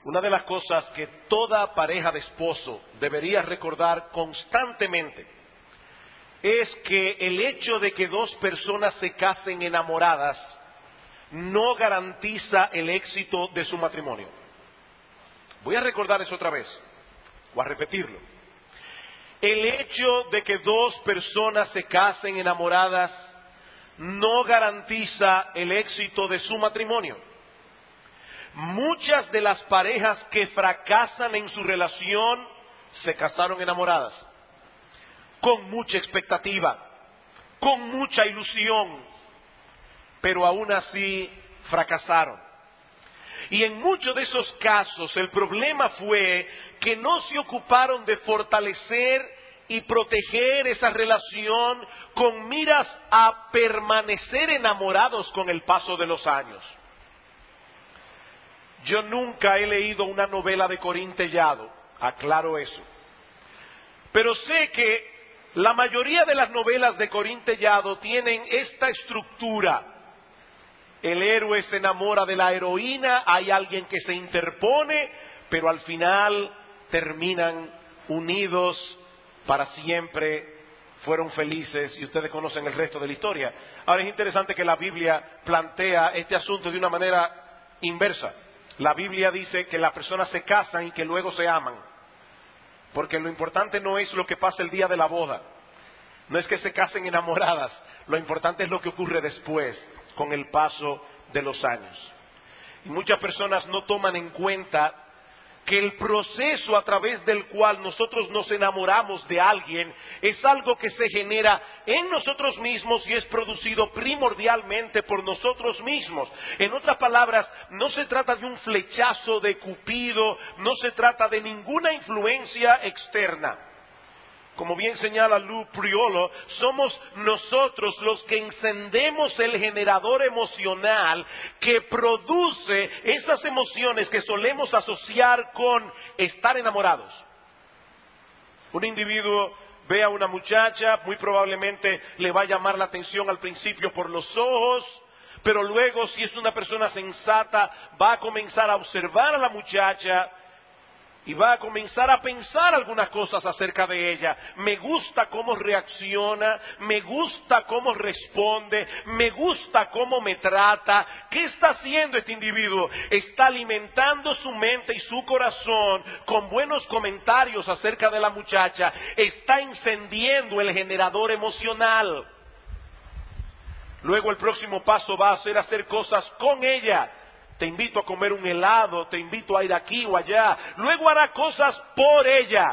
Una de las cosas que toda pareja de esposo debería recordar constantemente es que el hecho de que dos personas se casen enamoradas no garantiza el éxito de su matrimonio. Voy a recordar eso otra vez, o a repetirlo. El hecho de que dos personas se casen enamoradas no garantiza el éxito de su matrimonio. Muchas de las parejas que fracasan en su relación se casaron enamoradas, con mucha expectativa, con mucha ilusión, pero aún así fracasaron. Y en muchos de esos casos el problema fue que no se ocuparon de fortalecer y proteger esa relación con miras a permanecer enamorados con el paso de los años. Yo nunca he leído una novela de Corín Tellado, aclaro eso. Pero sé que la mayoría de las novelas de Corín Tellado tienen esta estructura. El héroe se enamora de la heroína, hay alguien que se interpone, pero al final terminan unidos para siempre, fueron felices y ustedes conocen el resto de la historia. Ahora es interesante que la Biblia plantea este asunto de una manera inversa. La Biblia dice que las personas se casan y que luego se aman, porque lo importante no es lo que pasa el día de la boda, no es que se casen enamoradas, lo importante es lo que ocurre después, con el paso de los años. Y muchas personas no toman en cuenta que el proceso a través del cual nosotros nos enamoramos de alguien es algo que se genera en nosotros mismos y es producido primordialmente por nosotros mismos. En otras palabras, no se trata de un flechazo de Cupido, no se trata de ninguna influencia externa. Como bien señala Lou Priolo, somos nosotros los que encendemos el generador emocional que produce esas emociones que solemos asociar con estar enamorados. Un individuo ve a una muchacha, muy probablemente le va a llamar la atención al principio por los ojos, pero luego, si es una persona sensata, va a comenzar a observar a la muchacha y va a comenzar a pensar algunas cosas acerca de ella. Me gusta cómo reacciona, me gusta cómo responde, me gusta cómo me trata. ¿Qué está haciendo este individuo? Está alimentando su mente y su corazón con buenos comentarios acerca de la muchacha. Está encendiendo el generador emocional. Luego el próximo paso va a ser hacer cosas con ella. Te invito a comer un helado, te invito a ir aquí o allá. Luego hará cosas por ella.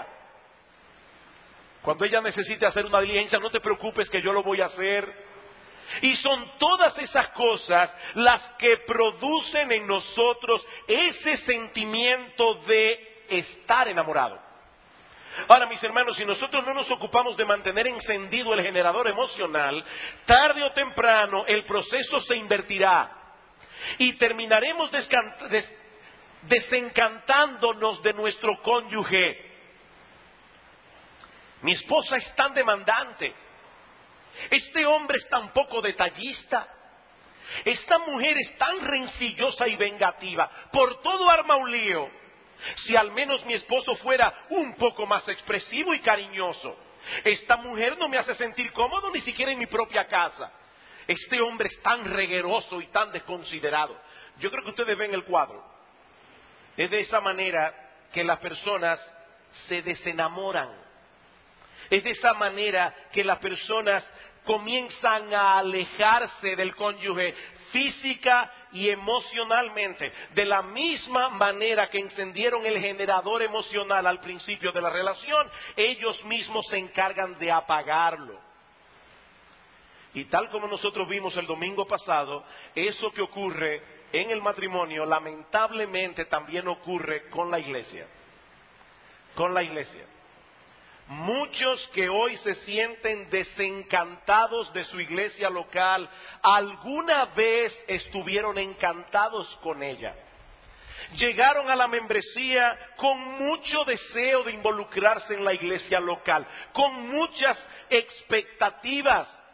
Cuando ella necesite hacer una diligencia, no te preocupes que yo lo voy a hacer. Y son todas esas cosas las que producen en nosotros ese sentimiento de estar enamorado. Ahora, mis hermanos, si nosotros no nos ocupamos de mantener encendido el generador emocional, tarde o temprano el proceso se invertirá. Y terminaremos desencantándonos de nuestro cónyuge. Mi esposa es tan demandante. Este hombre es tan poco detallista. Esta mujer es tan rencillosa y vengativa. Por todo arma un lío. Si al menos mi esposo fuera un poco más expresivo y cariñoso. Esta mujer no me hace sentir cómodo ni siquiera en mi propia casa. Este hombre es tan regueroso y tan desconsiderado. Yo creo que ustedes ven el cuadro. Es de esa manera que las personas se desenamoran. Es de esa manera que las personas comienzan a alejarse del cónyuge física y emocionalmente. De la misma manera que encendieron el generador emocional al principio de la relación, ellos mismos se encargan de apagarlo. Y tal como nosotros vimos el domingo pasado, eso que ocurre en el matrimonio, lamentablemente también ocurre con la iglesia. Con la iglesia. Muchos que hoy se sienten desencantados de su iglesia local, alguna vez estuvieron encantados con ella. Llegaron a la membresía con mucho deseo de involucrarse en la iglesia local, con muchas expectativas.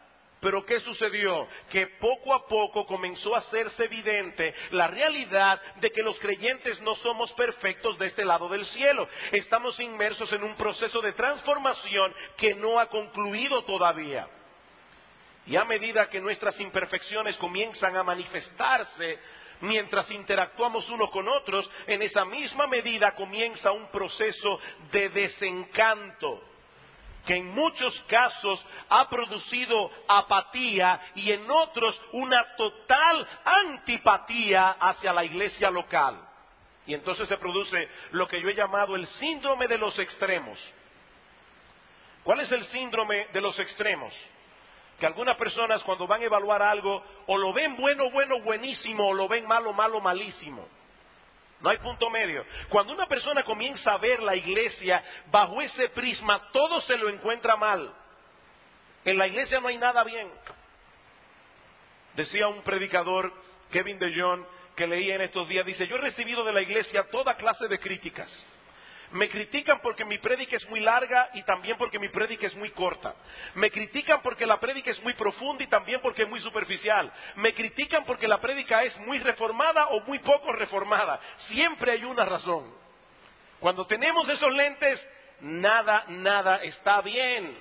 Pero ¿qué sucedió? Que poco a poco comenzó a hacerse evidente la realidad de que los creyentes no somos perfectos de este lado del cielo. Estamos inmersos en un proceso de transformación que no ha concluido todavía. Y a medida que nuestras imperfecciones comienzan a manifestarse, mientras interactuamos unos con otros, en esa misma medida comienza un proceso de desencanto, que en muchos casos ha producido apatía y en otros una total antipatía hacia la iglesia local. Y entonces se produce lo que yo he llamado el síndrome de los extremos. ¿Cuál es el síndrome de los extremos? Que algunas personas cuando van a evaluar algo, o lo ven bueno, buenísimo, o lo ven malo, malísimo. No hay punto medio. Cuando una persona comienza a ver la iglesia bajo ese prisma, todo se lo encuentra mal. En la iglesia no hay nada bien. Decía un predicador, Kevin DeJohn, que leí en estos días, dice: yo he recibido de la iglesia toda clase de críticas. Me critican porque mi prédica es muy larga y también porque mi prédica es muy corta. Me critican porque la prédica es muy profunda y también porque es muy superficial. Me critican porque la prédica es muy reformada o muy poco reformada. Siempre hay una razón. Cuando tenemos esos lentes, nada está bien.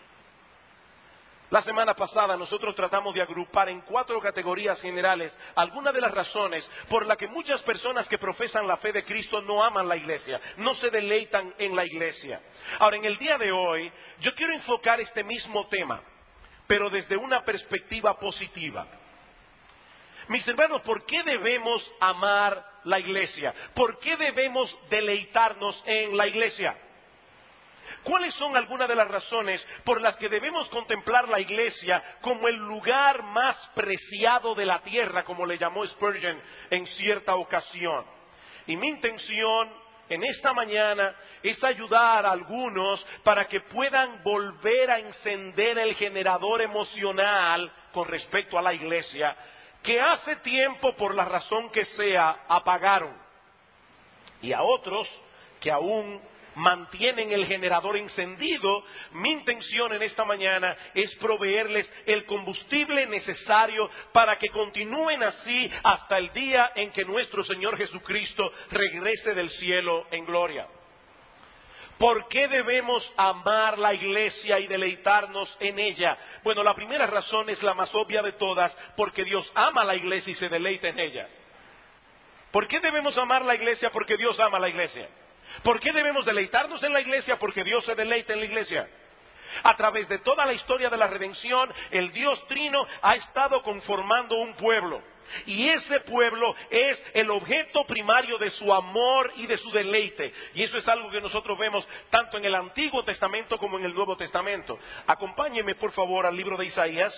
La semana pasada nosotros tratamos de agrupar en 4 categorías generales algunas de las razones por las que muchas personas que profesan la fe de Cristo no aman la iglesia, no se deleitan en la iglesia. Ahora, en el día de hoy, yo quiero enfocar este mismo tema, pero desde una perspectiva positiva. Mis hermanos, ¿por qué debemos amar la iglesia? ¿Por qué debemos deleitarnos en la iglesia? ¿Cuáles son algunas de las razones por las que debemos contemplar la iglesia como el lugar más preciado de la tierra, como le llamó Spurgeon en cierta ocasión? Y mi intención en esta mañana es ayudar a algunos para que puedan volver a encender el generador emocional con respecto a la iglesia, que hace tiempo, por la razón que sea, apagaron. Y a otros que aún mantienen el generador encendido, mi intención en esta mañana es proveerles el combustible necesario para que continúen así hasta el día en que nuestro Señor Jesucristo regrese del cielo en gloria. ¿Por qué debemos amar la iglesia y deleitarnos en ella? Bueno, la primera razón es la más obvia de todas, porque Dios ama a la iglesia y se deleita en ella. ¿Por qué debemos amar la iglesia? Porque Dios ama a la iglesia. ¿Por qué debemos deleitarnos en la iglesia? Porque Dios se deleita en la iglesia. A través de toda la historia de la redención, el Dios Trino ha estado conformando un pueblo. Y ese pueblo es el objeto primario de su amor y de su deleite. Y eso es algo que nosotros vemos tanto en el Antiguo Testamento como en el Nuevo Testamento. Acompáñenme por favor al libro de Isaías.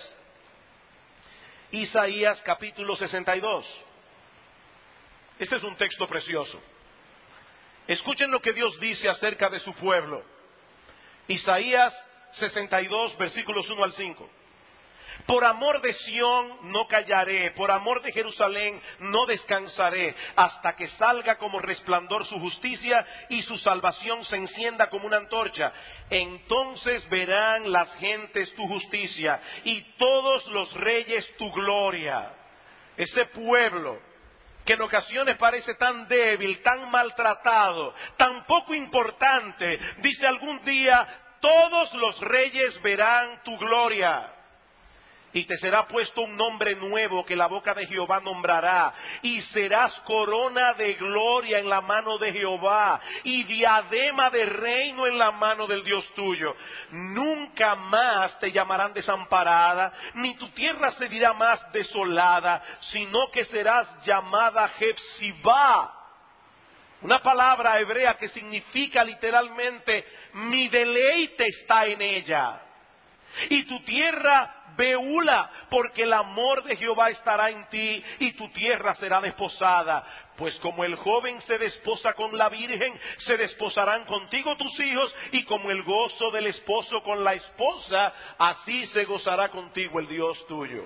Isaías capítulo 62. Este es un texto precioso. Escuchen lo que Dios dice acerca de su pueblo. Isaías 62, versículos 1 al 5. Por amor de Sión no callaré, por amor de Jerusalén no descansaré, hasta que salga como resplandor su justicia y su salvación se encienda como una antorcha. Entonces verán las gentes tu justicia y todos los reyes tu gloria. Ese pueblo que en ocasiones parece tan débil, tan maltratado, tan poco importante, dice algún día, todos los reyes verán tu gloria. Y te será puesto un nombre nuevo que la boca de Jehová nombrará, y serás corona de gloria en la mano de Jehová, y diadema de reino en la mano del Dios tuyo. Nunca más te llamarán desamparada, ni tu tierra se dirá más desolada, sino que serás llamada Jefsibá. Una palabra hebrea que significa literalmente, mi deleite está en ella. Y tu tierra Beula, porque el amor de Jehová estará en ti y tu tierra será desposada. Pues como el joven se desposa con la virgen, se desposarán contigo tus hijos, y como el gozo del esposo con la esposa, así se gozará contigo el Dios tuyo.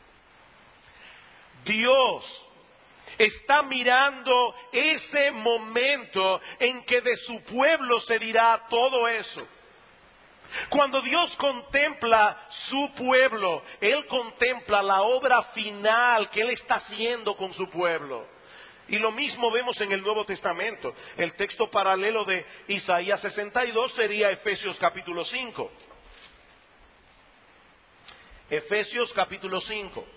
Dios está mirando ese momento en que de su pueblo se dirá todo eso. Cuando Dios contempla su pueblo, Él contempla la obra final que Él está haciendo con su pueblo. Y lo mismo vemos en el Nuevo Testamento. El texto paralelo de Isaías 62 sería Efesios capítulo 5. Efesios capítulo 5.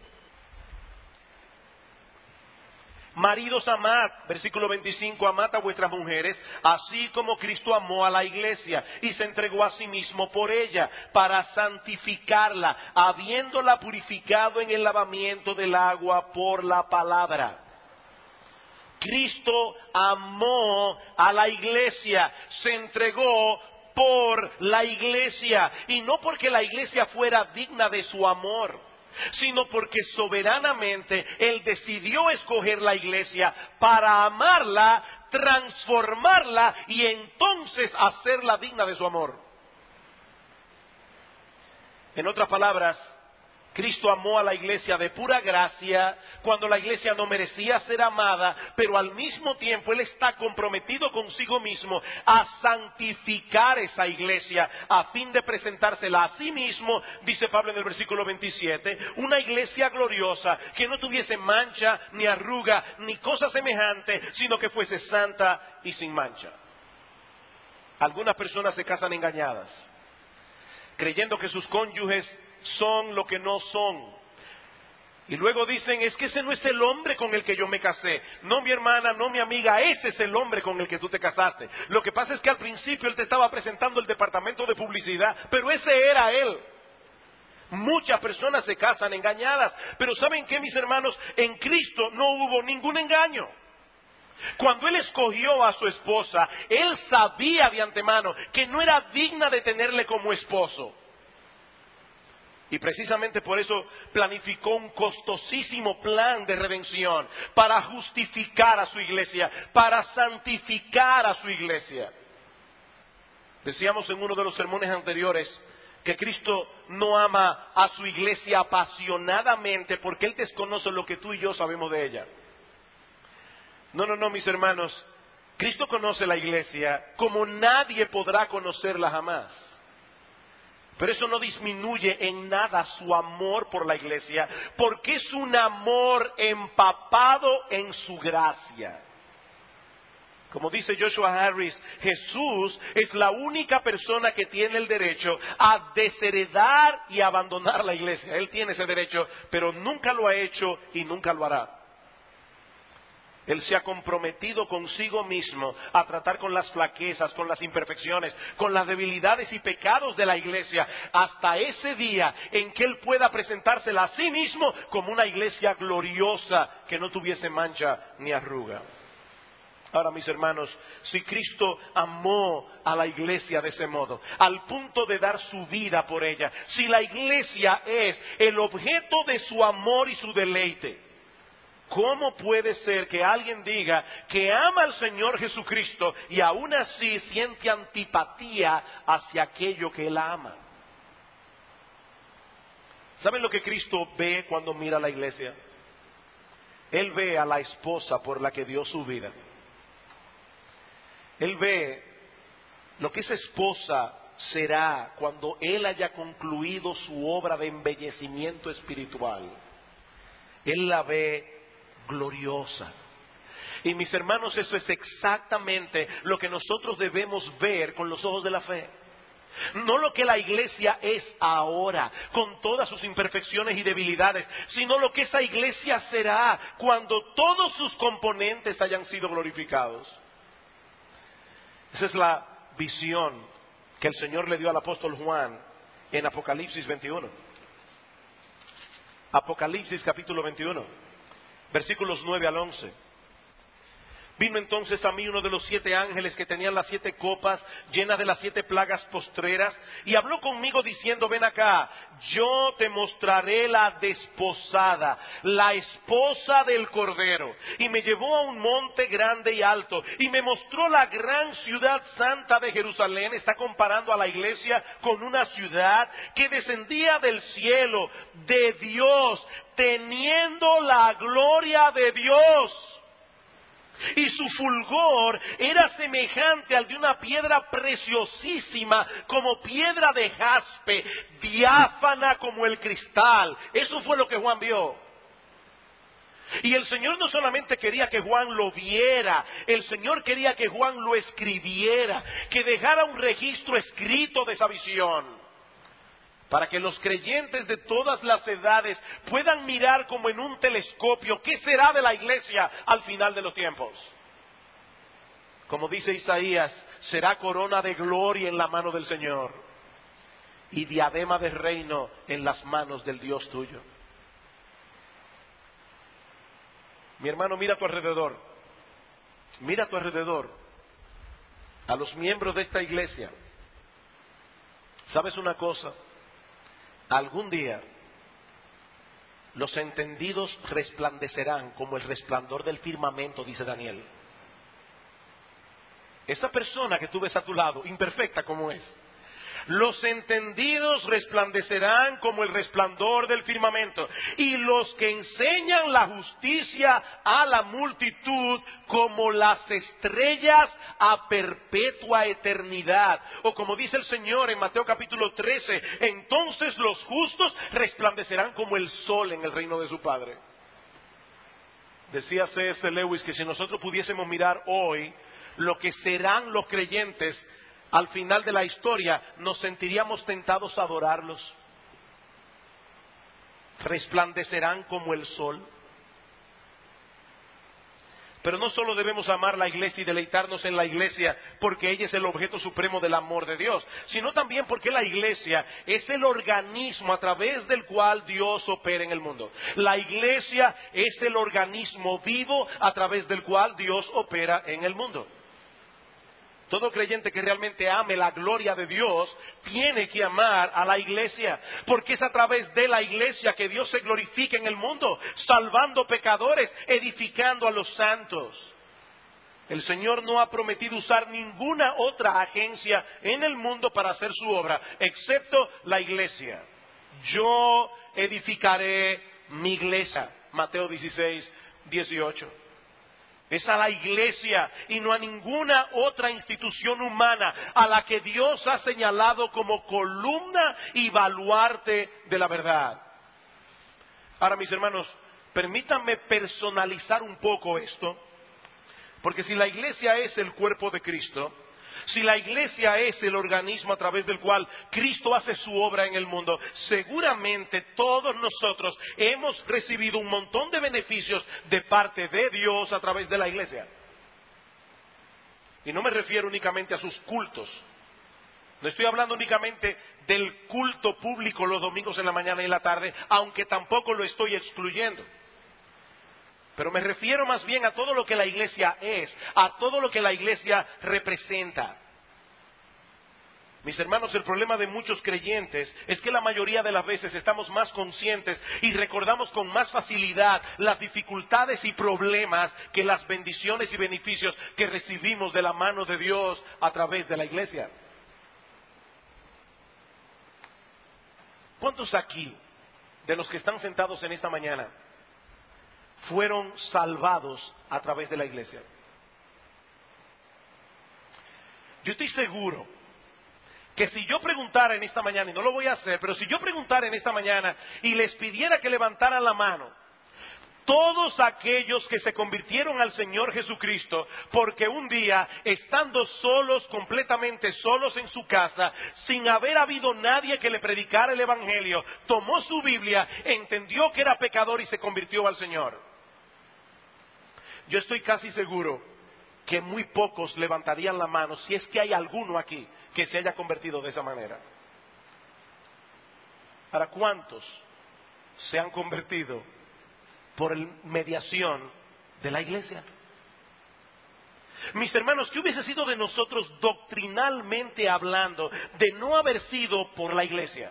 Maridos, amad, versículo 25, amad a vuestras mujeres, así como Cristo amó a la iglesia y se entregó a sí mismo por ella, para santificarla, habiéndola purificado en el lavamiento del agua por la palabra. Cristo amó a la iglesia, se entregó por la iglesia, y no porque la iglesia fuera digna de su amor, sino porque soberanamente Él decidió escoger la iglesia para amarla, transformarla y entonces hacerla digna de su amor. En otras palabras, Cristo amó a la iglesia de pura gracia, cuando la iglesia no merecía ser amada, pero al mismo tiempo Él está comprometido consigo mismo a santificar esa iglesia, a fin de presentársela a sí mismo, dice Pablo en el versículo 27, una iglesia gloriosa, que no tuviese mancha, ni arruga, ni cosa semejante, sino que fuese santa y sin mancha. Algunas personas se casan engañadas, creyendo que sus cónyuges son lo que no son. Y luego dicen, es que ese no es el hombre con el que yo me casé. No, mi hermana, no, mi amiga, ese es el hombre con el que tú te casaste. Lo que pasa es que al principio él te estaba presentando el departamento de publicidad, pero ese era él. Muchas personas se casan engañadas, pero ¿saben qué, mis hermanos? En Cristo no hubo ningún engaño. Cuando Él escogió a su esposa, Él sabía de antemano que no era digna de tenerle como esposo. Y precisamente por eso planificó un costosísimo plan de redención para justificar a su iglesia, para santificar a su iglesia. Decíamos en uno de los sermones anteriores que Cristo no ama a su iglesia apasionadamente porque Él desconoce lo que tú y yo sabemos de ella. No, mis hermanos, Cristo conoce la iglesia como nadie podrá conocerla jamás. Pero eso no disminuye en nada su amor por la iglesia, porque es un amor empapado en su gracia. Como dice Joshua Harris, Jesús es la única persona que tiene el derecho a desheredar y abandonar la iglesia. Él tiene ese derecho, pero nunca lo ha hecho y nunca lo hará. Él se ha comprometido consigo mismo a tratar con las flaquezas, con las imperfecciones, con las debilidades y pecados de la iglesia, hasta ese día en que Él pueda presentársela a sí mismo como una iglesia gloriosa que no tuviese mancha ni arruga. Ahora, mis hermanos, si Cristo amó a la iglesia de ese modo, al punto de dar su vida por ella, si la iglesia es el objeto de su amor y su deleite, ¿cómo puede ser que alguien diga que ama al Señor Jesucristo y aún así siente antipatía hacia aquello que Él ama? ¿Saben lo que Cristo ve cuando mira a la iglesia? Él ve a la esposa por la que dio su vida. Él ve lo que esa esposa será cuando Él haya concluido su obra de embellecimiento espiritual. Él la ve gloriosa. Y mis hermanos, eso es exactamente lo que nosotros debemos ver con los ojos de la fe. No lo que la iglesia es ahora, con todas sus imperfecciones y debilidades, sino lo que esa iglesia será cuando todos sus componentes hayan sido glorificados. Esa es la visión que el Señor le dio al apóstol Juan en Apocalipsis 21. Apocalipsis capítulo 21. Versículos 9 al 11. Vino entonces a mí uno de los 7 ángeles que tenían las 7 copas llenas de las 7 plagas postreras y habló conmigo diciendo, ven acá, yo te mostraré la desposada, la esposa del Cordero. Y me llevó a un monte grande y alto y me mostró la gran ciudad santa de Jerusalén. Está comparando a la iglesia con una ciudad que descendía del cielo de Dios, teniendo la gloria de Dios. Y su fulgor era semejante al de una piedra preciosísima, como piedra de jaspe, diáfana como el cristal. Eso fue lo que Juan vio. Y el Señor no solamente quería que Juan lo viera, el Señor quería que Juan lo escribiera, que dejara un registro escrito de esa visión, para que los creyentes de todas las edades puedan mirar como en un telescopio qué será de la iglesia al final de los tiempos. Como dice Isaías, será corona de gloria en la mano del Señor y diadema de reino en las manos del Dios tuyo. Mi hermano, mira a tu alrededor. Mira a tu alrededor. A los miembros de esta iglesia. ¿Sabes una cosa? Algún día los entendidos resplandecerán como el resplandor del firmamento, dice Daniel. Esa persona que tú ves a tu lado, imperfecta como es, los entendidos resplandecerán como el resplandor del firmamento, y los que enseñan la justicia a la multitud como las estrellas a perpetua eternidad. O como dice el Señor en Mateo capítulo 13, entonces los justos resplandecerán como el sol en el reino de su Padre. Decía C.S. Lewis que si nosotros pudiésemos mirar hoy lo que serán los creyentes al final de la historia, nos sentiríamos tentados a adorarlos. Resplandecerán como el sol. Pero no solo debemos amar la iglesia y deleitarnos en la iglesia porque ella es el objeto supremo del amor de Dios, sino también porque la iglesia es el organismo a través del cual Dios opera en el mundo. La iglesia es el organismo vivo a través del cual Dios opera en el mundo. Todo creyente que realmente ame la gloria de Dios tiene que amar a la iglesia, porque es a través de la iglesia que Dios se glorifica en el mundo, salvando pecadores, edificando a los santos. El Señor no ha prometido usar ninguna otra agencia en el mundo para hacer su obra, excepto la iglesia. Yo edificaré mi iglesia. Mateo 16, 18. Es a la iglesia y no a ninguna otra institución humana a la que Dios ha señalado como columna y baluarte de la verdad. Ahora, mis hermanos, permítanme personalizar un poco esto, porque si la iglesia es el cuerpo de Cristo, si la iglesia es el organismo a través del cual Cristo hace su obra en el mundo, seguramente todos nosotros hemos recibido un montón de beneficios de parte de Dios a través de la iglesia. Y no me refiero únicamente a sus cultos. No estoy hablando únicamente del culto público los domingos en la mañana y en la tarde, aunque tampoco lo estoy excluyendo. Pero me refiero más bien a todo lo que la iglesia es, a todo lo que la iglesia representa. Mis hermanos, el problema de muchos creyentes es que la mayoría de las veces estamos más conscientes y recordamos con más facilidad las dificultades y problemas que las bendiciones y beneficios que recibimos de la mano de Dios a través de la iglesia. ¿Cuántos aquí, de los que están sentados en esta mañana, fueron salvados a través de la iglesia? Yo estoy seguro que si yo preguntara en esta mañana, y no lo voy a hacer, pero si yo preguntara en esta mañana y les pidiera que levantaran la mano, todos aquellos que se convirtieron al Señor Jesucristo, porque un día, estando solos, completamente solos en su casa, sin haber habido nadie que le predicara el Evangelio, tomó su Biblia, entendió que era pecador y se convirtió al Señor. Yo estoy casi seguro que muy pocos levantarían la mano, si es que hay alguno aquí que se haya convertido de esa manera. ¿Para cuántos se han convertido por mediación de la iglesia? Mis hermanos, ¿qué hubiese sido de nosotros doctrinalmente hablando de no haber sido por la iglesia?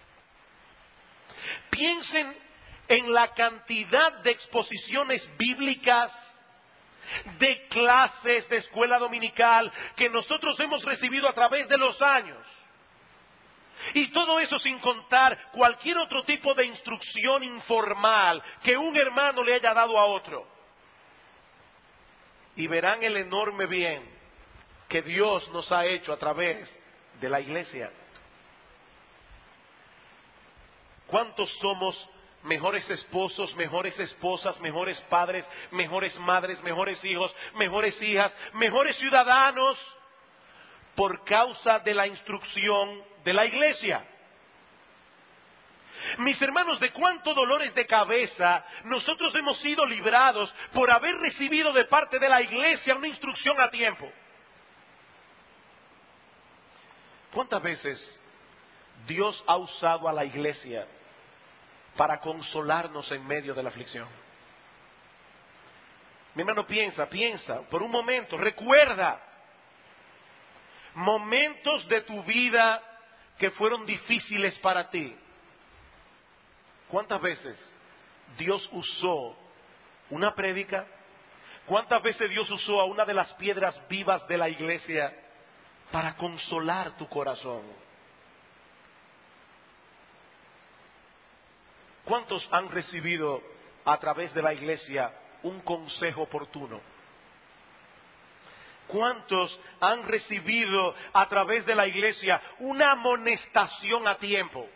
Piensen en la cantidad de exposiciones bíblicas, de clases de escuela dominical que nosotros hemos recibido a través de los años. Y todo eso sin contar cualquier otro tipo de instrucción informal que un hermano le haya dado a otro. y verán el enorme bien que Dios nos ha hecho a través de la iglesia. ¿Cuántos somos mejores esposos, mejores esposas, mejores padres, mejores madres, mejores hijos, mejores hijas, mejores ciudadanos por causa de la instrucción de la iglesia? Mis hermanos, ¿de cuántos dolores de cabeza nosotros hemos sido librados por haber recibido de parte de la iglesia una instrucción a tiempo? ¿Cuántas veces Dios ha usado a la iglesia para consolarnos en medio de la aflicción? Mi hermano, piensa por un momento, recuerda momentos de tu vida que fueron difíciles para ti. ¿Cuántas veces Dios usó una prédica? ¿Cuántas veces Dios usó a una de las piedras vivas de la iglesia para consolar tu corazón? ¿Cuántos han recibido a través de la iglesia un consejo oportuno? ¿Cuántos han recibido a través de la iglesia una amonestación a tiempo?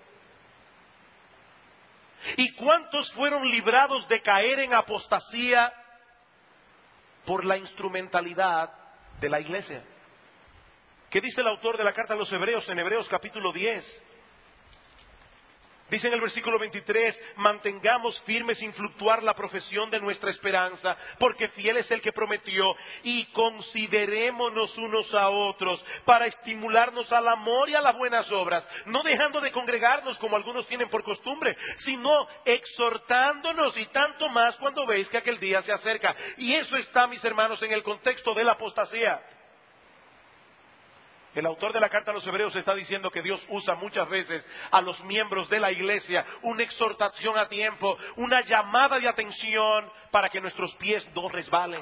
¿Y cuántos fueron librados de caer en apostasía por la instrumentalidad de la iglesia? ¿Qué dice el autor de la carta a los Hebreos en Hebreos capítulo 10? Dice en el versículo 23, mantengamos firme sin fluctuar la profesión de nuestra esperanza, porque fiel es el que prometió, y considerémonos unos a otros para estimularnos al amor y a las buenas obras, no dejando de congregarnos como algunos tienen por costumbre, sino exhortándonos, y tanto más cuando veis que aquel día se acerca. Y eso está, mis hermanos, en el contexto de la apostasía. El autor de la carta a los Hebreos está diciendo que Dios usa muchas veces a los miembros de la iglesia una exhortación a tiempo, una llamada de atención para que nuestros pies no resbalen.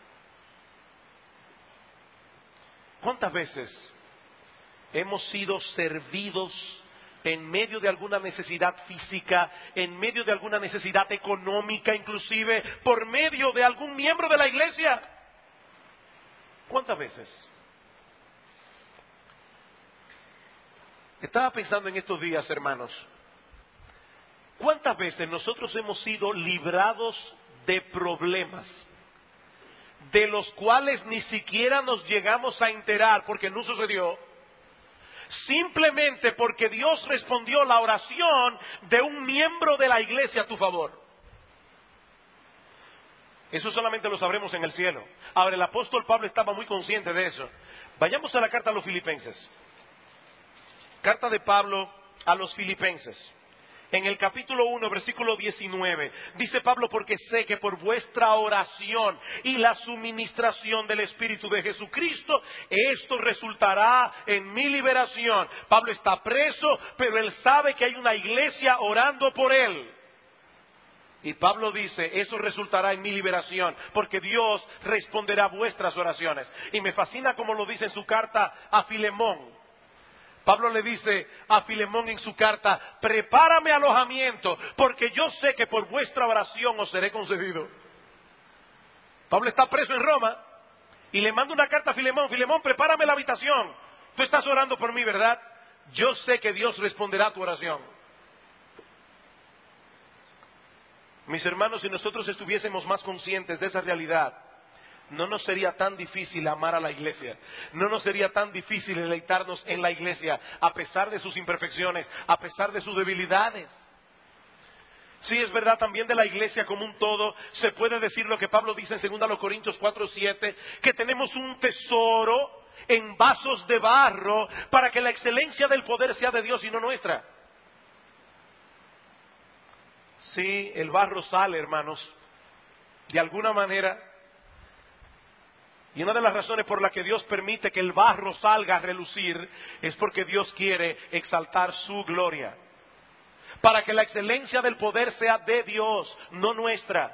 ¿Cuántas veces hemos sido servidos en medio de alguna necesidad física, en medio de alguna necesidad económica, inclusive por medio de algún miembro de la iglesia? ¿Cuántas veces? Estaba pensando en estos días, hermanos, ¿cuántas veces nosotros hemos sido librados de problemas de los cuales ni siquiera nos llegamos a enterar porque no sucedió? Simplemente porque Dios respondió la oración de un miembro de la iglesia a tu favor. Eso solamente lo sabremos en el cielo. Ahora, el apóstol Pablo estaba muy consciente de eso. Vayamos a la carta a los Filipenses. Carta de Pablo a los Filipenses. En el capítulo 1, versículo 19, dice Pablo, porque sé que por vuestra oración y la suministración del Espíritu de Jesucristo, esto resultará en mi liberación. Pablo está preso, pero él sabe que hay una iglesia orando por él. Y Pablo dice, eso resultará en mi liberación, porque Dios responderá a vuestras oraciones. Y me fascina como lo dice en su carta a Filemón. Pablo le dice a Filemón en su carta, prepárame alojamiento, porque yo sé que por vuestra oración os seré concedido. Pablo está preso en Roma y le manda una carta a Filemón, Filemón, prepárame la habitación. Tú estás orando por mí, ¿verdad? Yo sé que Dios responderá a tu oración. Mis hermanos, si nosotros estuviésemos más conscientes de esa realidad, no nos sería tan difícil amar a la iglesia. No nos sería tan difícil deleitarnos en la iglesia, a pesar de sus imperfecciones, a pesar de sus debilidades. Sí, es verdad, también de la iglesia como un todo, se puede decir lo que Pablo dice en 2 Corintios 4:7, que tenemos un tesoro en vasos de barro para que la excelencia del poder sea de Dios y no nuestra. Sí, el barro sale, hermanos, de alguna manera. Y una de las razones por las que Dios permite que el barro salga a relucir es porque Dios quiere exaltar su gloria. Para que la excelencia del poder sea de Dios, no nuestra.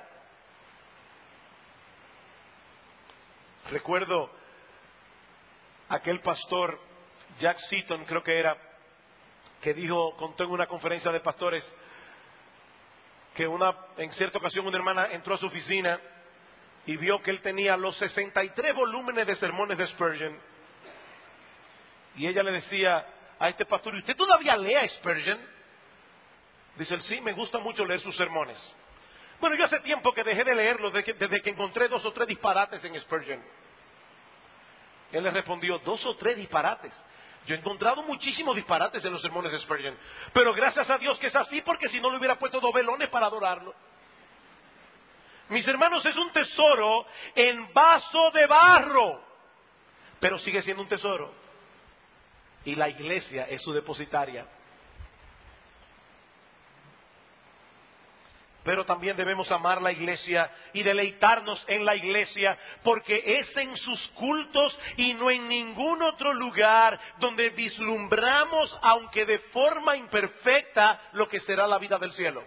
Recuerdo aquel pastor, Jack Seaton creo que era, que contó en una conferencia de pastores que en cierta ocasión una hermana entró a su oficina y vio que él tenía los 63 volúmenes de sermones de Spurgeon. Y ella le decía a este pastor, ¿y usted todavía lee a Spurgeon? Dice él, sí, me gusta mucho leer sus sermones. Bueno, yo hace tiempo que dejé de leerlos desde que encontré 2 o 3 disparates en Spurgeon. Él le respondió, 2 o 3 disparates. Yo he encontrado muchísimos disparates en los sermones de Spurgeon, pero gracias a Dios que es así, porque si no le hubiera puesto 2 velones para adorarlo. Mis hermanos, es un tesoro en vaso de barro, pero sigue siendo un tesoro. Y la iglesia es su depositaria. Pero también debemos amar la iglesia y deleitarnos en la iglesia, porque es en sus cultos y no en ningún otro lugar donde vislumbramos, aunque de forma imperfecta, lo que será la vida del cielo.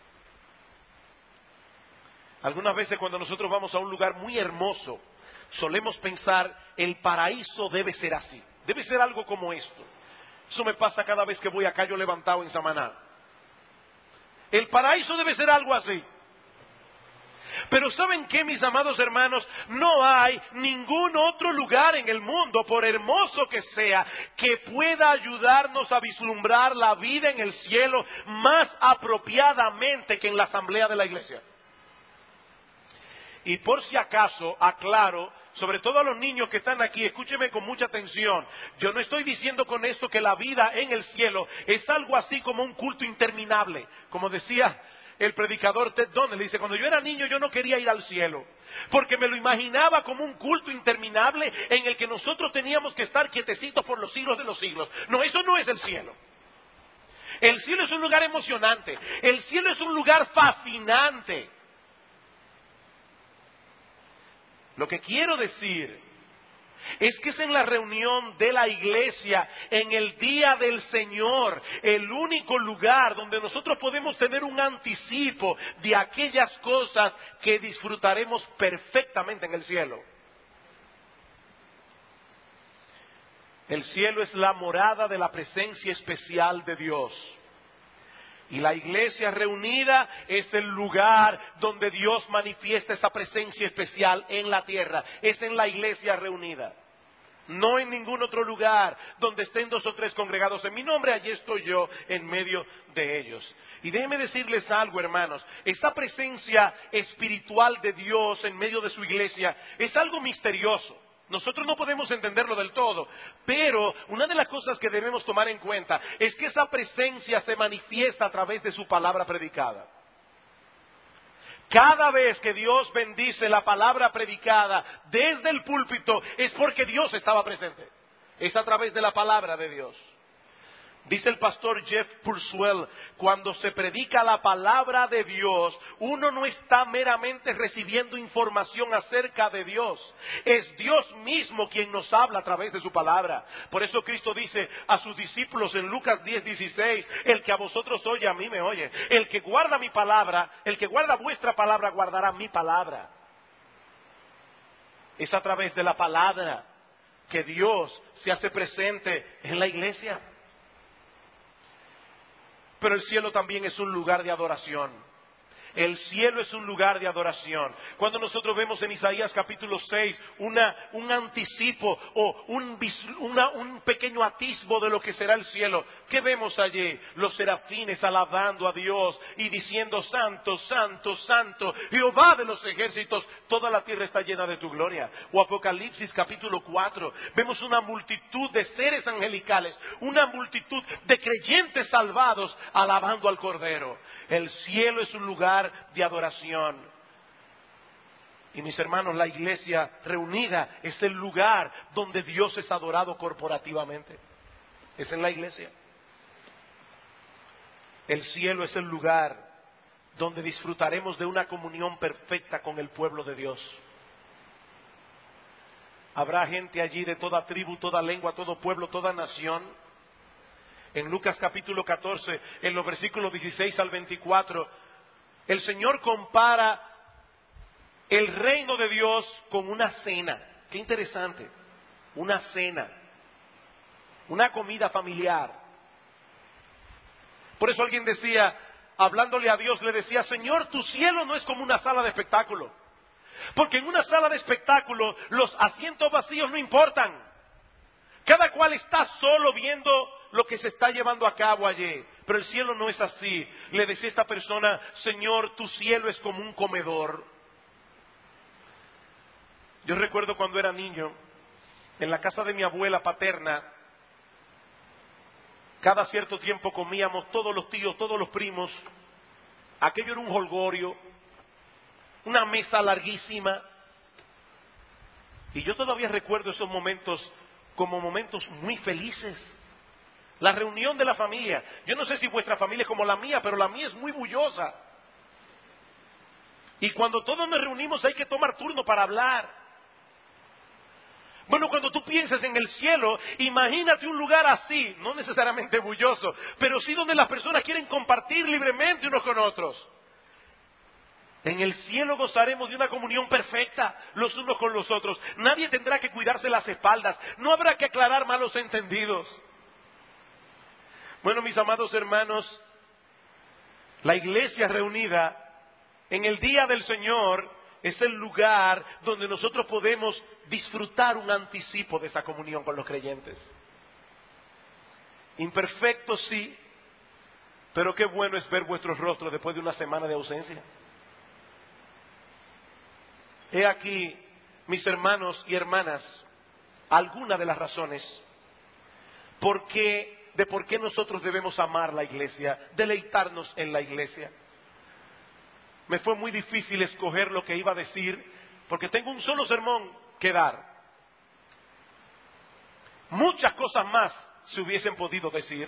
Algunas veces cuando nosotros vamos a un lugar muy hermoso, solemos pensar, el paraíso debe ser así, debe ser algo como esto. Eso me pasa cada vez que voy a Cayo Levantado en Samaná. El paraíso debe ser algo así. Pero ¿saben qué, mis amados hermanos? No hay ningún otro lugar en el mundo, por hermoso que sea, que pueda ayudarnos a vislumbrar la vida en el cielo más apropiadamente que en la asamblea de la iglesia. Y por si acaso, aclaro, sobre todo a los niños que están aquí, escúcheme con mucha atención. Yo no estoy diciendo con esto que la vida en el cielo es algo así como un culto interminable. Como decía el predicador Ted Donner, dice, cuando yo era niño yo no quería ir al cielo, porque me lo imaginaba como un culto interminable en el que nosotros teníamos que estar quietecitos por los siglos de los siglos. No, eso no es el cielo. El cielo es un lugar emocionante. El cielo es un lugar fascinante. Lo que quiero decir es que es en la reunión de la iglesia, en el día del Señor, el único lugar donde nosotros podemos tener un anticipo de aquellas cosas que disfrutaremos perfectamente en el cielo. El cielo es la morada de la presencia especial de Dios. Y la iglesia reunida es el lugar donde Dios manifiesta esa presencia especial en la tierra. Es en la iglesia reunida. No en ningún otro lugar donde estén 2 o 3 congregados en mi nombre, allí estoy yo en medio de ellos. Y déjenme decirles algo, hermanos. Esta presencia espiritual de Dios en medio de su iglesia es algo misterioso. Nosotros no podemos entenderlo del todo, pero una de las cosas que debemos tomar en cuenta es que esa presencia se manifiesta a través de su palabra predicada. Cada vez que Dios bendice la palabra predicada desde el púlpito es porque Dios estaba presente. Es a través de la palabra de Dios. Dice el pastor Jeff Purcell, cuando se predica la palabra de Dios, uno no está meramente recibiendo información acerca de Dios. Es Dios mismo quien nos habla a través de su palabra. Por eso Cristo dice a sus discípulos en Lucas 10:16, el que a vosotros oye, a mí me oye. El que guarda mi palabra, el que guarda vuestra palabra, guardará mi palabra. Es a través de la palabra que Dios se hace presente en la iglesia. Pero el cielo también es un lugar de adoración. El cielo es un lugar de adoración. Cuando nosotros vemos en Isaías capítulo 6 un anticipo o un pequeño atisbo de lo que será el cielo, ¿qué vemos allí? Los serafines alabando a Dios y diciendo, Santo, Santo, Santo, Jehová de los ejércitos, toda la tierra está llena de tu gloria. O Apocalipsis capítulo 4, vemos una multitud de seres angelicales, una multitud de creyentes salvados alabando al Cordero. El cielo es un lugar de adoración. Y mis hermanos, la iglesia reunida es el lugar donde Dios es adorado corporativamente. Es en la iglesia. El cielo es el lugar donde disfrutaremos de una comunión perfecta con el pueblo de Dios. Habrá gente allí de toda tribu, toda lengua, todo pueblo, toda nación. En Lucas capítulo 14, en los versículos 16 al 24, el Señor compara el reino de Dios con una cena. Qué interesante. Una cena. Una comida familiar. Por eso alguien decía, hablándole a Dios, le decía, Señor, tu cielo no es como una sala de espectáculo. Porque en una sala de espectáculo los asientos vacíos no importan. Cada cual está solo viendo lo que se está llevando a cabo allí. Pero el cielo no es así. Le decía a esta persona, Señor, tu cielo es como un comedor. Yo recuerdo cuando era niño, en la casa de mi abuela paterna, cada cierto tiempo comíamos todos los tíos, todos los primos. Aquello era un jolgorio, una mesa larguísima. Y yo todavía recuerdo esos momentos como momentos muy felices. La reunión de la familia. Yo no sé si vuestra familia es como la mía, pero la mía es muy bullosa. Y cuando todos nos reunimos hay que tomar turno para hablar. Bueno, cuando tú piensas en el cielo, imagínate un lugar así, no necesariamente bulloso, pero sí donde las personas quieren compartir libremente unos con otros. En el cielo gozaremos de una comunión perfecta los unos con los otros. Nadie tendrá que cuidarse las espaldas, no habrá que aclarar malos entendidos. Bueno, mis amados hermanos, la iglesia reunida en el día del Señor es el lugar donde nosotros podemos disfrutar un anticipo de esa comunión con los creyentes. Imperfectos sí, pero qué bueno es ver vuestros rostros después de una semana de ausencia. He aquí, mis hermanos y hermanas, algunas de las razones por qué nosotros debemos amar la iglesia, deleitarnos en la iglesia. Me fue muy difícil escoger lo que iba a decir, porque tengo un solo sermón que dar. Muchas cosas más se hubiesen podido decir,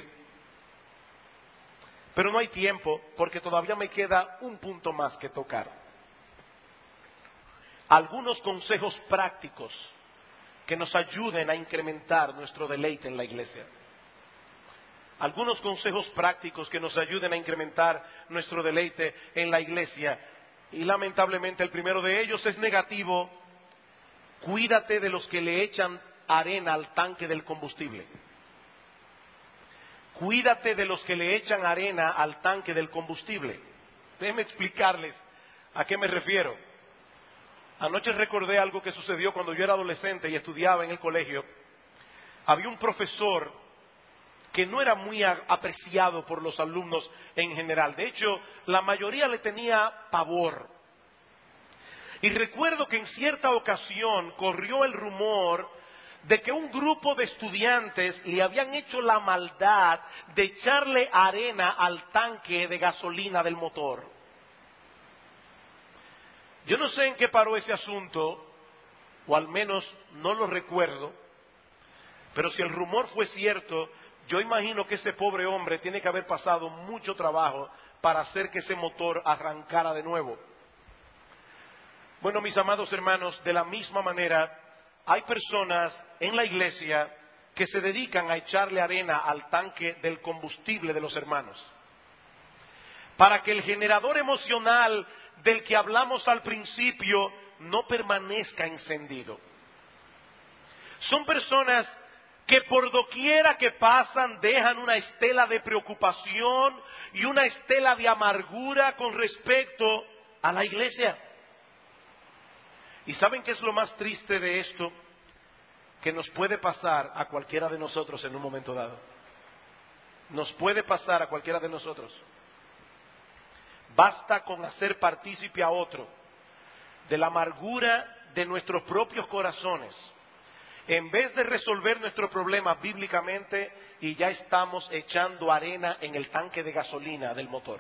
pero no hay tiempo, porque todavía me queda un punto más que tocar. Algunos consejos prácticos que nos ayuden a incrementar nuestro deleite en la iglesia. Algunos consejos prácticos que nos ayuden a incrementar nuestro deleite en la iglesia. Y lamentablemente el primero de ellos es negativo. Cuídate de los que le echan arena al tanque del combustible. Cuídate de los que le echan arena al tanque del combustible. Déjenme explicarles a qué me refiero. Anoche recordé algo que sucedió cuando yo era adolescente y estudiaba en el colegio. Había un profesor que no era muy apreciado por los alumnos en general. De hecho, la mayoría le tenía pavor. Y recuerdo que en cierta ocasión corrió el rumor de que un grupo de estudiantes le habían hecho la maldad de echarle arena al tanque de gasolina del motor. Yo no sé en qué paró ese asunto, o al menos no lo recuerdo, pero si el rumor fue cierto, yo imagino que ese pobre hombre tiene que haber pasado mucho trabajo para hacer que ese motor arrancara de nuevo. Bueno, mis amados hermanos, de la misma manera, hay personas en la iglesia que se dedican a echarle arena al tanque del combustible de los hermanos, para que el generador emocional del que hablamos al principio no permanezca encendido. Son personas que por doquiera que pasan dejan una estela de preocupación y una estela de amargura con respecto a la iglesia. ¿Y saben qué es lo más triste de esto? Que nos puede pasar a cualquiera de nosotros en un momento dado. Nos puede pasar a cualquiera de nosotros. Basta con hacer partícipe a otro de la amargura de nuestros propios corazones, en vez de resolver nuestro problema bíblicamente, y ya estamos echando arena en el tanque de gasolina del motor.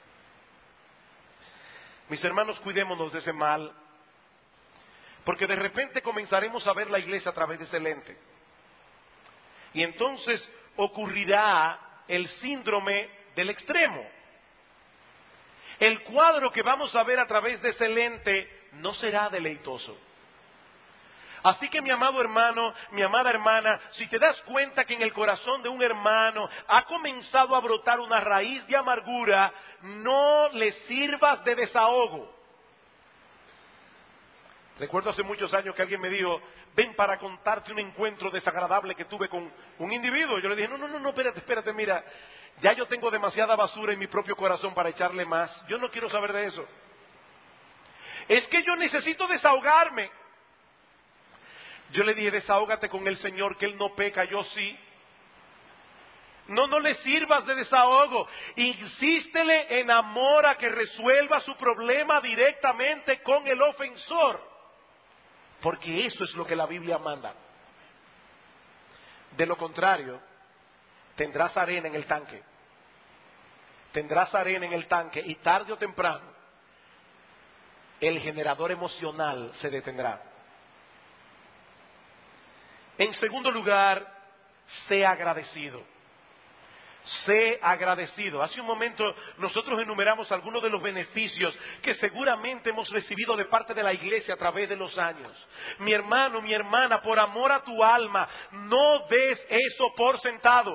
Mis hermanos, cuidémonos de ese mal, porque de repente comenzaremos a ver la iglesia a través de ese lente. Y entonces ocurrirá el síndrome del extremo. El cuadro que vamos a ver a través de ese lente no será deleitoso. Así que mi amado hermano, mi amada hermana, si te das cuenta que en el corazón de un hermano ha comenzado a brotar una raíz de amargura, no le sirvas de desahogo. Recuerdo hace muchos años que alguien me dijo, ven para contarte un encuentro desagradable que tuve con un individuo. Yo le dije, no, espérate, mira, ya yo tengo demasiada basura en mi propio corazón para echarle más. Yo no quiero saber de eso. Es que yo necesito desahogarme. Yo le dije, desahógate con el Señor, que Él no peca, yo sí. No le sirvas de desahogo. Insístele en amor a que resuelva su problema directamente con el ofensor. Porque eso es lo que la Biblia manda. De lo contrario, tendrás arena en el tanque. Tendrás arena en el tanque y tarde o temprano el generador emocional se detendrá. En segundo lugar, sé agradecido. Sé agradecido. Hace un momento nosotros enumeramos algunos de los beneficios que seguramente hemos recibido de parte de la iglesia a través de los años. Mi hermano, mi hermana, por amor a tu alma, no des eso por sentado.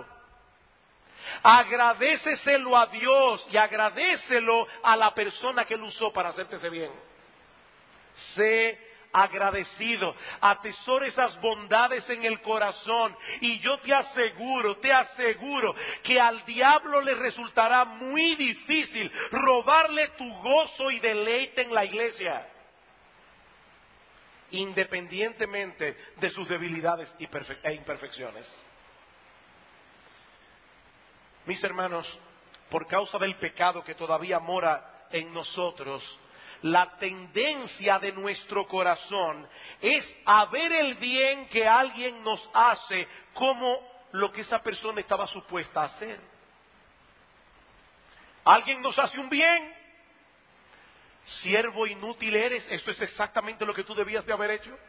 Agradéceselo a Dios y agradécelo a la persona que Él usó para hacerte ese bien. Sé agradecido, atesora esas bondades en el corazón y yo te aseguro que al diablo le resultará muy difícil robarle tu gozo y deleite en la iglesia, independientemente de sus debilidades e imperfecciones. Mis hermanos, por causa del pecado que todavía mora en nosotros, la tendencia de nuestro corazón es a ver el bien que alguien nos hace como lo que esa persona estaba supuesta a hacer. Alguien nos hace un bien, siervo inútil eres, esto es exactamente lo que tú debías de haber hecho.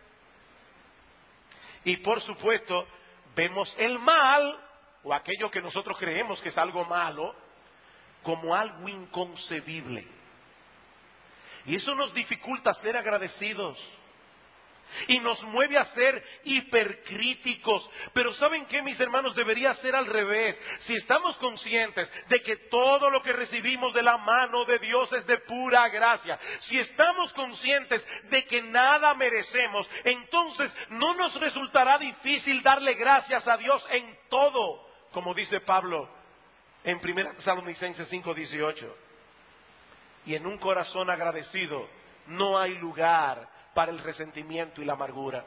Y por supuesto, vemos el mal, o aquello que nosotros creemos que es algo malo, como algo inconcebible. Y eso nos dificulta ser agradecidos. Y nos mueve a ser hipercríticos. Pero ¿saben qué, mis hermanos? Debería ser al revés. Si estamos conscientes de que todo lo que recibimos de la mano de Dios es de pura gracia, si estamos conscientes de que nada merecemos, entonces no nos resultará difícil darle gracias a Dios en todo, como dice Pablo en 1 Tesalonicenses 5:18. Y en un corazón agradecido no hay lugar para el resentimiento y la amargura.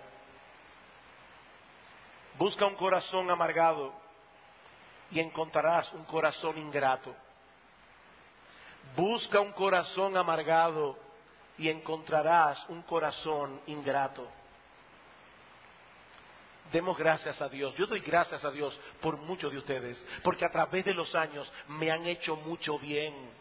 Busca un corazón amargado y encontrarás un corazón ingrato. Busca un corazón amargado y encontrarás un corazón ingrato. Demos gracias a Dios. Yo doy gracias a Dios por muchos de ustedes, porque a través de los años me han hecho mucho bien.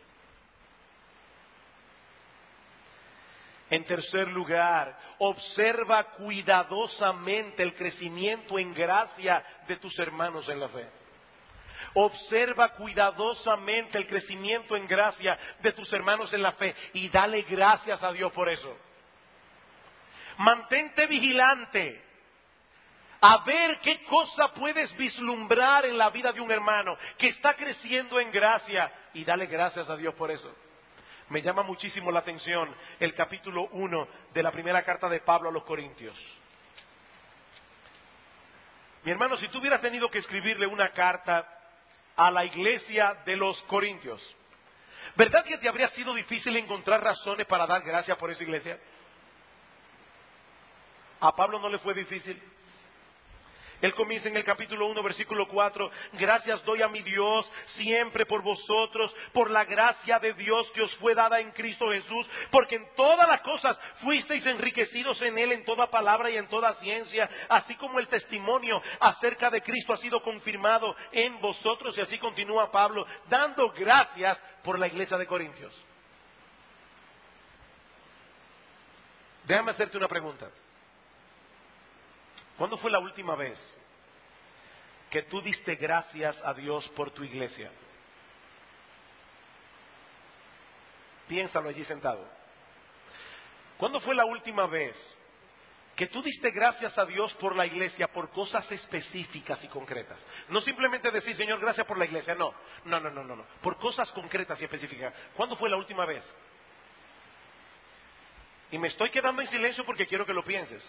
En tercer lugar, observa cuidadosamente el crecimiento en gracia de tus hermanos en la fe. Observa cuidadosamente el crecimiento en gracia de tus hermanos en la fe y dale gracias a Dios por eso. Mantente vigilante a ver qué cosa puedes vislumbrar en la vida de un hermano que está creciendo en gracia y dale gracias a Dios por eso. Me llama muchísimo la atención el capítulo 1 de la primera carta de Pablo a los Corintios. Mi hermano, si tú hubieras tenido que escribirle una carta a la iglesia de los Corintios, ¿verdad que te habría sido difícil encontrar razones para dar gracias por esa iglesia? A Pablo no le fue difícil. Él comienza en el capítulo 1, versículo 4, gracias doy a mi Dios siempre por vosotros, por la gracia de Dios que os fue dada en Cristo Jesús, porque en todas las cosas fuisteis enriquecidos en Él, en toda palabra y en toda ciencia, así como el testimonio acerca de Cristo ha sido confirmado en vosotros, y así continúa Pablo, dando gracias por la iglesia de Corintios. Déjame hacerte una pregunta. ¿Cuándo fue la última vez que tú diste gracias a Dios por tu iglesia? Piénsalo allí sentado. ¿Cuándo fue la última vez que tú diste gracias a Dios por la iglesia por cosas específicas y concretas? No simplemente decir, Señor, gracias por la iglesia. No. Por cosas concretas y específicas. ¿Cuándo fue la última vez? Y me estoy quedando en silencio porque quiero que lo pienses.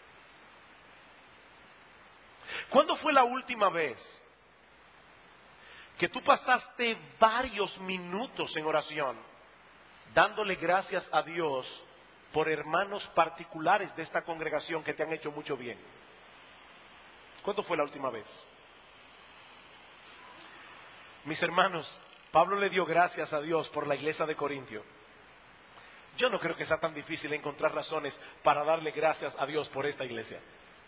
¿Cuándo fue la última vez que tú pasaste varios minutos en oración dándole gracias a Dios por hermanos particulares de esta congregación que te han hecho mucho bien. ¿Cuándo fue la última vez? Mis hermanos, Pablo le dio gracias a Dios por la iglesia de Corintio. Yo no creo que sea tan difícil encontrar razones para darle gracias a Dios por esta iglesia.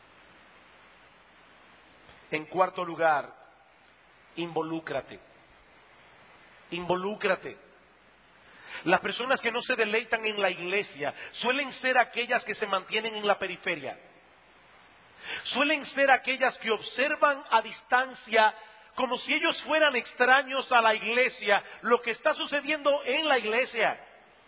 En cuarto lugar, involúcrate. Involúcrate. Las personas que no se deleitan en la iglesia suelen ser aquellas que se mantienen en la periferia. Suelen ser aquellas que observan a distancia, como si ellos fueran extraños a la iglesia, lo que está sucediendo en la iglesia.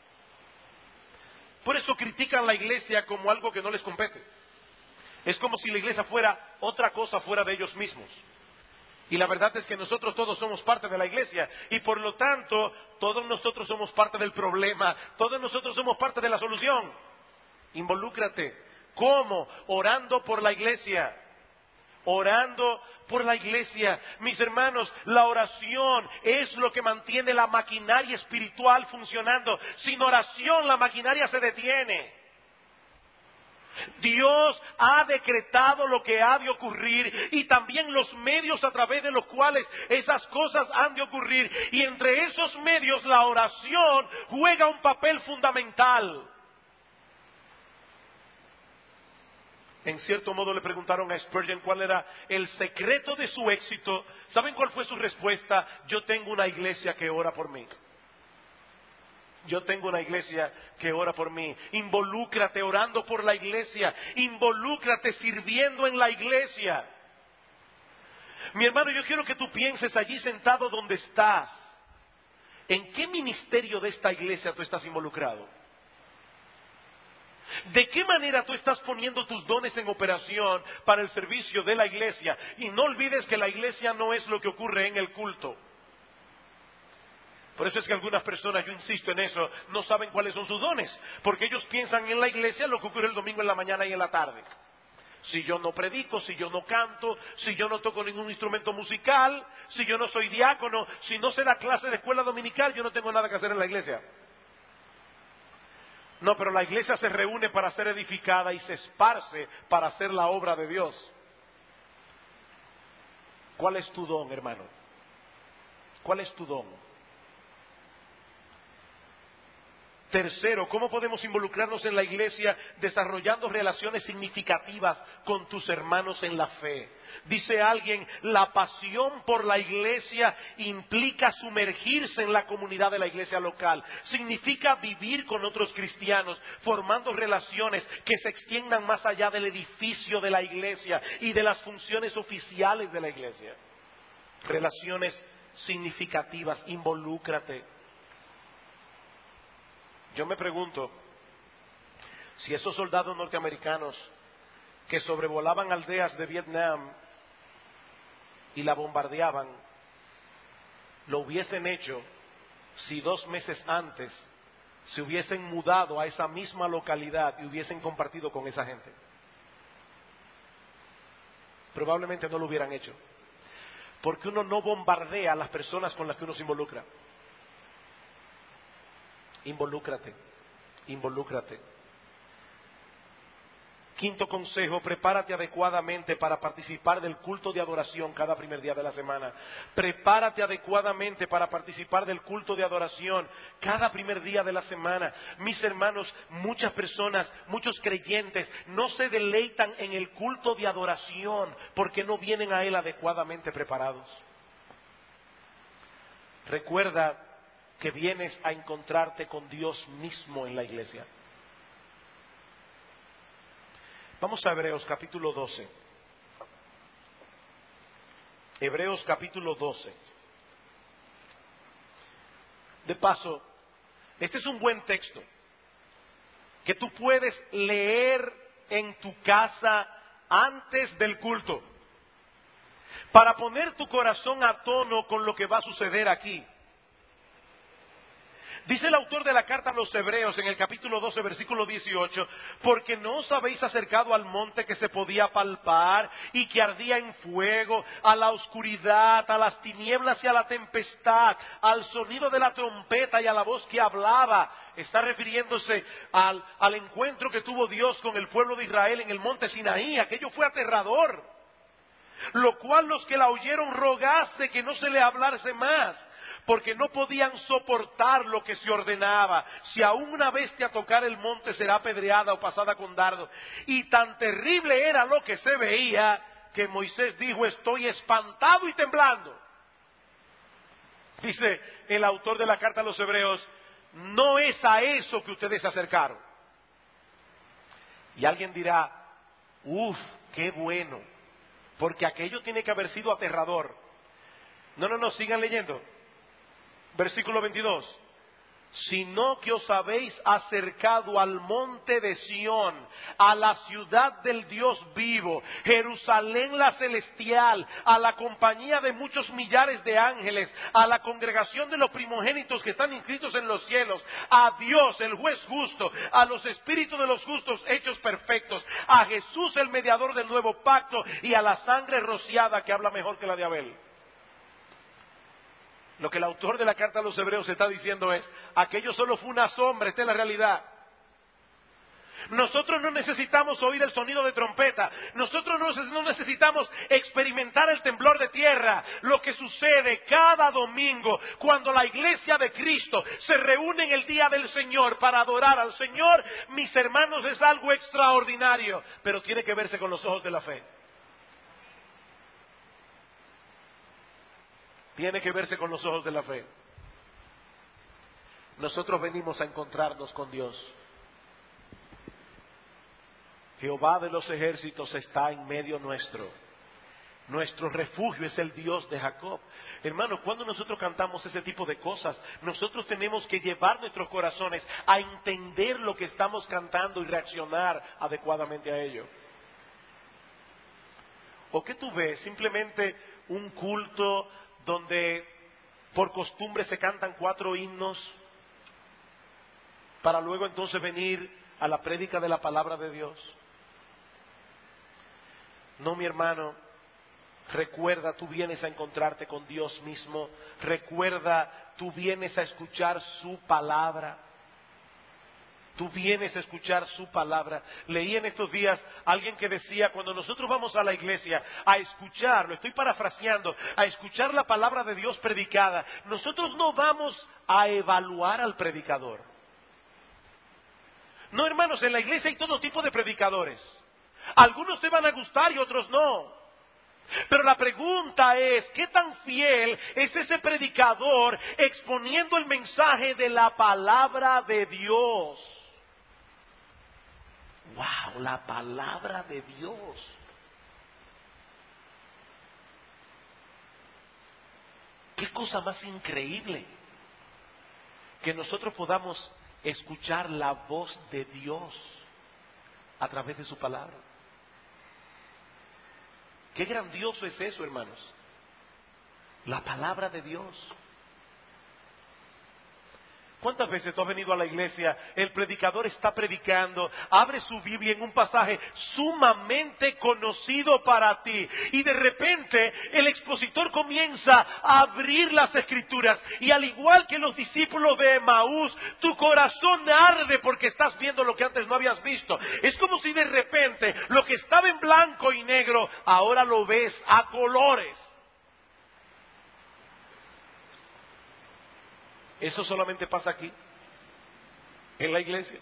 Por eso critican la iglesia como algo que no les compete. Es como si la iglesia fuera otra cosa fuera de ellos mismos. Y la verdad es que nosotros todos somos parte de la iglesia y por lo tanto todos nosotros somos parte del problema, todos nosotros somos parte de la solución. Involúcrate. ¿Cómo? Orando por la iglesia. Orando por la iglesia. Mis hermanos, la oración es lo que mantiene la maquinaria espiritual funcionando. Sin oración la maquinaria se detiene. Dios ha decretado lo que ha de ocurrir y también los medios a través de los cuales esas cosas han de ocurrir. Y entre esos medios la oración juega un papel fundamental. En cierto modo le preguntaron a Spurgeon cuál era el secreto de su éxito. ¿Saben cuál fue su respuesta? Yo tengo una iglesia que ora por mí. Yo tengo una iglesia que ora por mí. Involúcrate orando por la iglesia. Involúcrate sirviendo en la iglesia. Mi hermano, yo quiero que tú pienses allí sentado donde estás. ¿En qué ministerio de esta iglesia tú estás involucrado? ¿De qué manera tú estás poniendo tus dones en operación para el servicio de la iglesia? Y no olvides que la iglesia no es lo que ocurre en el culto. Por eso es que algunas personas, yo insisto en eso, no saben cuáles son sus dones. Porque ellos piensan en la iglesia lo que ocurre el domingo en la mañana y en la tarde. Si yo no predico, si yo no canto, si yo no toco ningún instrumento musical, si yo no soy diácono, si no se da clase de escuela dominical, yo no tengo nada que hacer en la iglesia. No, pero la iglesia se reúne para ser edificada y se esparce para hacer la obra de Dios. ¿Cuál es tu don, hermano? ¿Cuál es tu don? Tercero, ¿cómo podemos involucrarnos en la iglesia desarrollando relaciones significativas con tus hermanos en la fe? Dice alguien, la pasión por la iglesia implica sumergirse en la comunidad de la iglesia local. Significa vivir con otros cristianos, formando relaciones que se extiendan más allá del edificio de la iglesia y de las funciones oficiales de la iglesia. Relaciones significativas, involúcrate. Yo me pregunto si esos soldados norteamericanos que sobrevolaban aldeas de Vietnam y la bombardeaban, lo hubiesen hecho si 2 meses antes se hubiesen mudado a esa misma localidad y hubiesen compartido con esa gente. Probablemente no lo hubieran hecho, porque uno no bombardea a las personas con las que uno se involucra. Involúcrate, involúcrate. Quinto consejo, prepárate adecuadamente para participar del culto de adoración cada primer día de la semana. Prepárate adecuadamente para participar del culto de adoración cada primer día de la semana. Mis hermanos, muchas personas, muchos creyentes no se deleitan en el culto de adoración porque no vienen a él adecuadamente preparados. Recuerda que vienes a encontrarte con Dios mismo en la iglesia. Vamos a Hebreos capítulo 12. Hebreos capítulo 12. De paso, este es un buen texto que tú puedes leer en tu casa antes del culto para poner tu corazón a tono con lo que va a suceder aquí. Dice el autor de la carta a los Hebreos en el capítulo 12, versículo 18, porque no os habéis acercado al monte que se podía palpar y que ardía en fuego, a la oscuridad, a las tinieblas y a la tempestad, al sonido de la trompeta y a la voz que hablaba. Está refiriéndose al encuentro que tuvo Dios con el pueblo de Israel en el monte Sinaí. Aquello fue aterrador. Lo cual los que la oyeron rogaste que no se le hablase más, porque no podían soportar lo que se ordenaba. Si aún una bestia tocar el monte será apedreada o pasada con dardo. Y tan terrible era lo que se veía, que Moisés dijo, estoy espantado y temblando. Dice el autor de la carta a los Hebreos, no es a eso que ustedes se acercaron. Y alguien dirá, qué bueno, porque aquello tiene que haber sido aterrador. No, sigan leyendo. Versículo 22. Sino que os habéis acercado al monte de Sión, a la ciudad del Dios vivo, Jerusalén la celestial, a la compañía de muchos millares de ángeles, a la congregación de los primogénitos que están inscritos en los cielos, a Dios el juez justo, a los espíritus de los justos hechos perfectos, a Jesús el mediador del nuevo pacto y a la sangre rociada que habla mejor que la de Abel. Lo que el autor de la carta a los Hebreos está diciendo es, aquello solo fue una sombra, esta es la realidad. Nosotros no necesitamos oír el sonido de trompeta, nosotros no necesitamos experimentar el temblor de tierra. Lo que sucede cada domingo cuando la iglesia de Cristo se reúne en el día del Señor para adorar al Señor, mis hermanos, es algo extraordinario, pero tiene que verse con los ojos de la fe. Tiene que verse con los ojos de la fe. Nosotros venimos a encontrarnos con Dios. Jehová de los ejércitos está en medio nuestro. Nuestro refugio es el Dios de Jacob. Hermanos, cuando nosotros cantamos ese tipo de cosas, nosotros tenemos que llevar nuestros corazones a entender lo que estamos cantando y reaccionar adecuadamente a ello. ¿O qué tú ves? Simplemente un culto donde por costumbre se cantan 4 himnos para luego entonces venir a la prédica de la palabra de Dios. No, mi hermano, recuerda, tú vienes a encontrarte con Dios mismo. Recuerda, tú vienes a escuchar su palabra. Tú vienes a escuchar su palabra. Leí en estos días a alguien que decía, cuando nosotros vamos a la iglesia a escuchar, lo estoy parafraseando, a escuchar la palabra de Dios predicada, nosotros no vamos a evaluar al predicador. No, hermanos, en la iglesia hay todo tipo de predicadores. Algunos te van a gustar y otros no. Pero la pregunta es, ¿qué tan fiel es ese predicador exponiendo el mensaje de la palabra de Dios? ¡Wow! La palabra de Dios. ¡Qué cosa más increíble! Que nosotros podamos escuchar la voz de Dios a través de su palabra. ¡Qué grandioso es eso, hermanos! La palabra de Dios. ¿Cuántas veces tú has venido a la iglesia, el predicador está predicando, abre su Biblia en un pasaje sumamente conocido para ti y de repente el expositor comienza a abrir las escrituras y al igual que los discípulos de Emaús, tu corazón arde porque estás viendo lo que antes no habías visto? Es como si de repente lo que estaba en blanco y negro ahora lo ves a colores. Eso solamente pasa aquí, en la iglesia.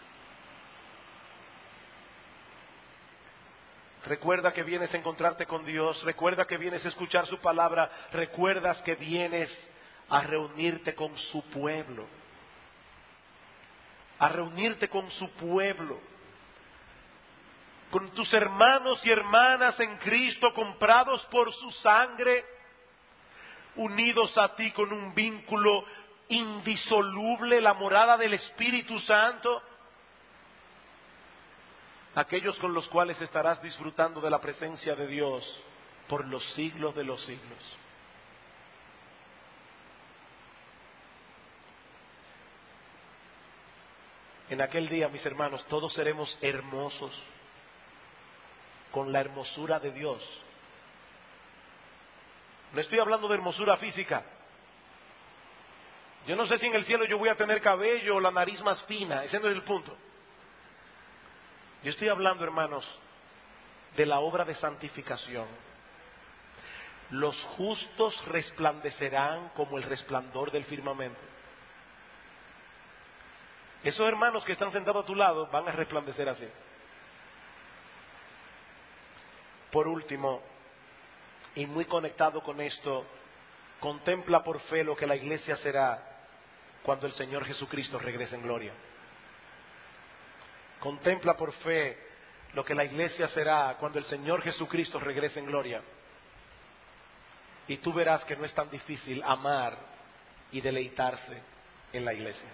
Recuerda que vienes a encontrarte con Dios, recuerda que vienes a escuchar su palabra, recuerdas que vienes a reunirte con su pueblo, a reunirte con su pueblo, con tus hermanos y hermanas en Cristo, comprados por su sangre, unidos a ti con un vínculo indisoluble, la morada del Espíritu Santo, aquellos con los cuales estarás disfrutando de la presencia de Dios por los siglos de los siglos. En aquel día, mis hermanos, todos seremos hermosos con la hermosura de Dios. No estoy hablando de hermosura física. Yo no sé si en el cielo yo voy a tener cabello o la nariz más fina. Ese no es el punto. Yo estoy hablando, hermanos, de la obra de santificación. Los justos resplandecerán como el resplandor del firmamento. Esos hermanos que están sentados a tu lado van a resplandecer así. Por último, y muy conectado con esto, contempla por fe lo que la iglesia será cuando el Señor Jesucristo regrese en gloria. Contempla por fe lo que la iglesia será cuando el Señor Jesucristo regrese en gloria. Y tú verás que no es tan difícil amar y deleitarse en la iglesia.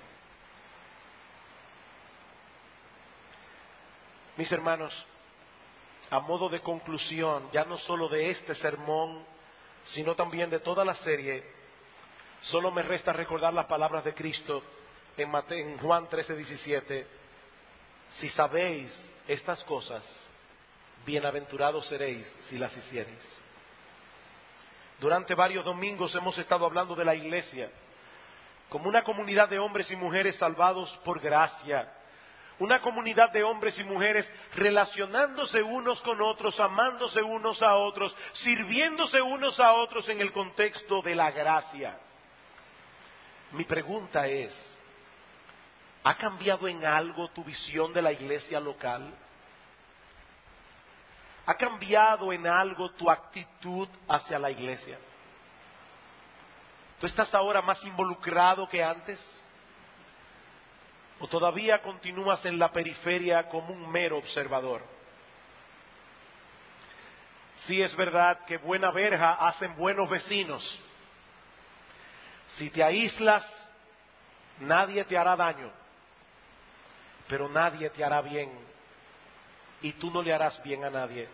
Mis hermanos, a modo de conclusión, ya no solo de este sermón, sino también de toda la serie, solo me resta recordar las palabras de Cristo en Juan 13:17. Si sabéis estas cosas, bienaventurados seréis si las hiciereis. Durante varios domingos hemos estado hablando de la iglesia como una comunidad de hombres y mujeres salvados por gracia. Una comunidad de hombres y mujeres relacionándose unos con otros, amándose unos a otros, sirviéndose unos a otros en el contexto de la gracia. Mi pregunta es, ¿ha cambiado en algo tu visión de la iglesia local? ¿Ha cambiado en algo tu actitud hacia la iglesia? ¿Tú estás ahora más involucrado que antes? ¿O todavía continúas en la periferia como un mero observador? Sí es verdad que buena verja hacen buenos vecinos. Si te aíslas, nadie te hará daño, pero nadie te hará bien, y tú no le harás bien a nadie.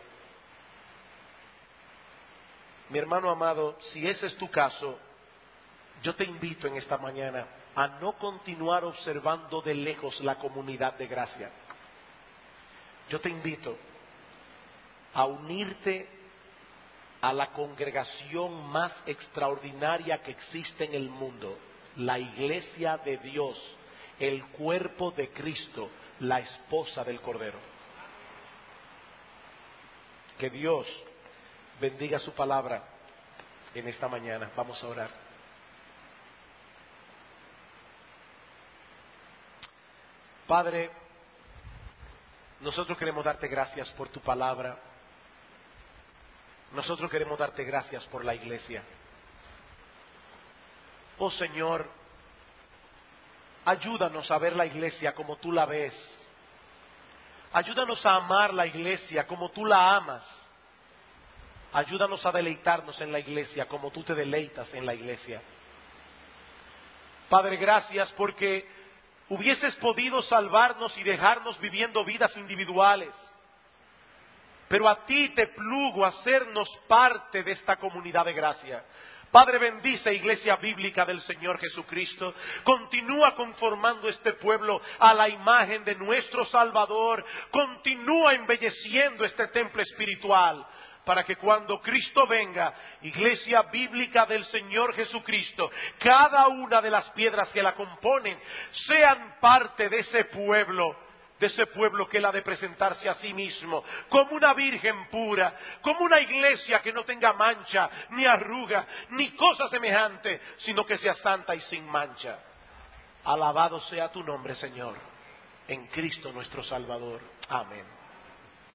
Mi hermano amado, si ese es tu caso, yo te invito en esta mañana a no continuar observando de lejos la comunidad de gracia. Yo te invito a unirte a la congregación más extraordinaria que existe en el mundo, la iglesia de Dios, el cuerpo de Cristo, la esposa del Cordero. Que Dios bendiga su palabra en esta mañana. Vamos a orar. Padre, nosotros queremos darte gracias por tu palabra. Nosotros queremos darte gracias por la iglesia. Oh Señor, ayúdanos a ver la iglesia como tú la ves. Ayúdanos a amar la iglesia como tú la amas. Ayúdanos a deleitarnos en la iglesia como tú te deleitas en la iglesia. Padre, gracias porque hubieses podido salvarnos y dejarnos viviendo vidas individuales. Pero a ti te plugo hacernos parte de esta comunidad de gracia. Padre, bendice Iglesia Bíblica del Señor Jesucristo. Continúa conformando este pueblo a la imagen de nuestro Salvador. Continúa embelleciendo este templo espiritual, para que cuando Cristo venga, Iglesia Bíblica del Señor Jesucristo, cada una de las piedras que la componen sean parte de ese pueblo que Él ha de presentarse a sí mismo, como una virgen pura, como una iglesia que no tenga mancha, ni arruga, ni cosa semejante, sino que sea santa y sin mancha. Alabado sea tu nombre, Señor, en Cristo nuestro Salvador. Amén.